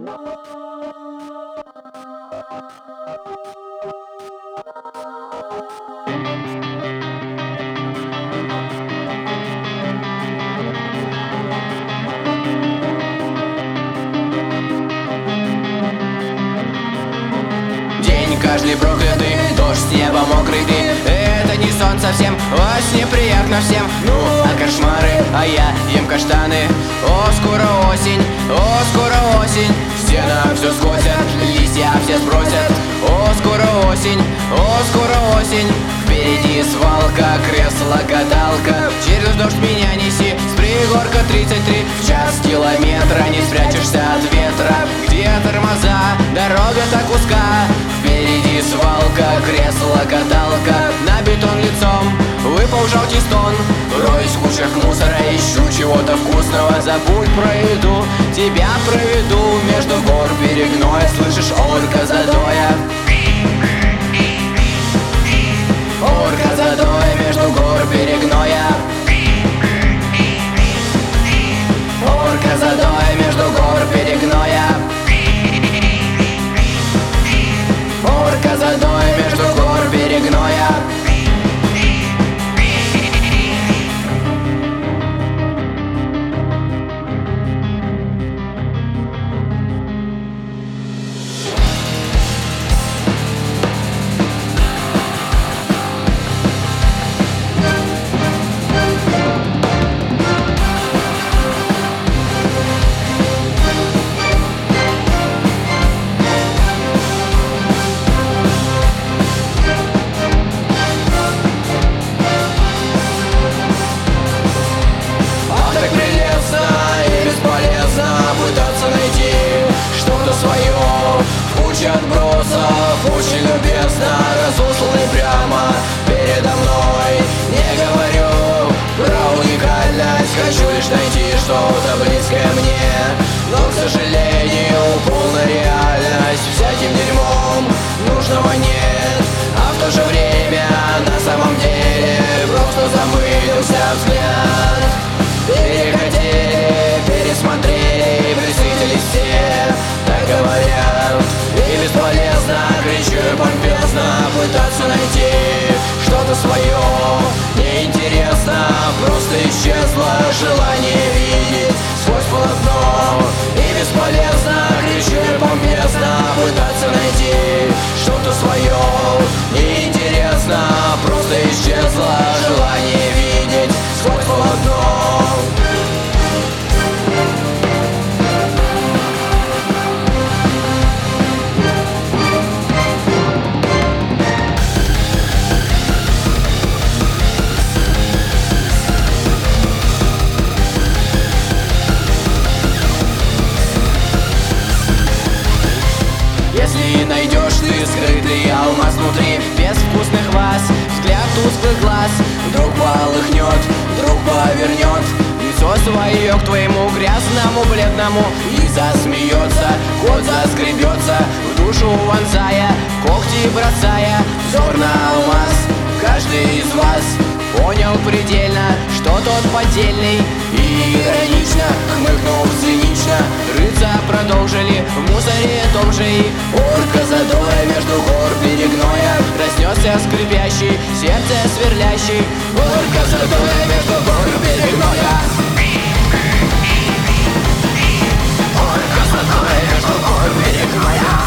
День каждый проклятый, дождь с неба мокрый ты. Это не сон совсем, во сне приятно всем. Ну, а кошмары, а я ем каштаны. О, скоро осень, в стенах все скосят, листья все сбросят. О, скоро осень, впереди свалка, кресло-каталка. Через дождь меня неси, с пригорка 33 в час, километра не спрячешься от ветра. Где тормоза, дорога так узка, впереди свалка, кресло-каталка. На бетон лицом выпал желтый стон, роюсь в кучах мусора, ищу чего-то вкусного. Забудь про еду, тебя проведу между гор перегной. Слышишь, орка задоя, орка задоя между гор перегноя. Орка задоя между гор перегноя. Орка задоя между гор перегноя. Отбросов очень любезно разосланы прямо передо мной. Не говорю про уникальность, хочу лишь найти что-то близкое мне. Но, к сожалению, полная реальность всяким дерьмом нужного нет. А в то же время на самом деле просто замылился взгляд. Перехотели, пересмотрели, присытились все, так говорят. И бесполезно, кричу и помпезно, пытаться найти что-то свое неинтересно. Просто исчезло желание видеть сквозь полотно. И бесполезно, кричу и помпезно, пытаться найти что-то свое неинтересно. Просто исчезло желание видеть сквозь полотно. Если найдешь ты скрытый алмаз внутри безвкусных вас, взгляд тусклых глаз вдруг полыхнет, вдруг повернет лицо свое к твоему грязному, бледному и засмеется. Кот заскребется в душу вонзая, когти бросая взор на алмаз. Каждый из вас понял предельно, что тот поддельный. И иронично, хмыкнув цинично, рыться продолжили в мусоре том же. И орка задоя между гор перегноя разнесся скрипящий, сердце сверлящий. Орка задоя между гор перегноя. Орка задоя между гор перегноя.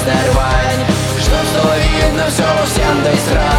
рвань, что стало видно все всем, да и сразу.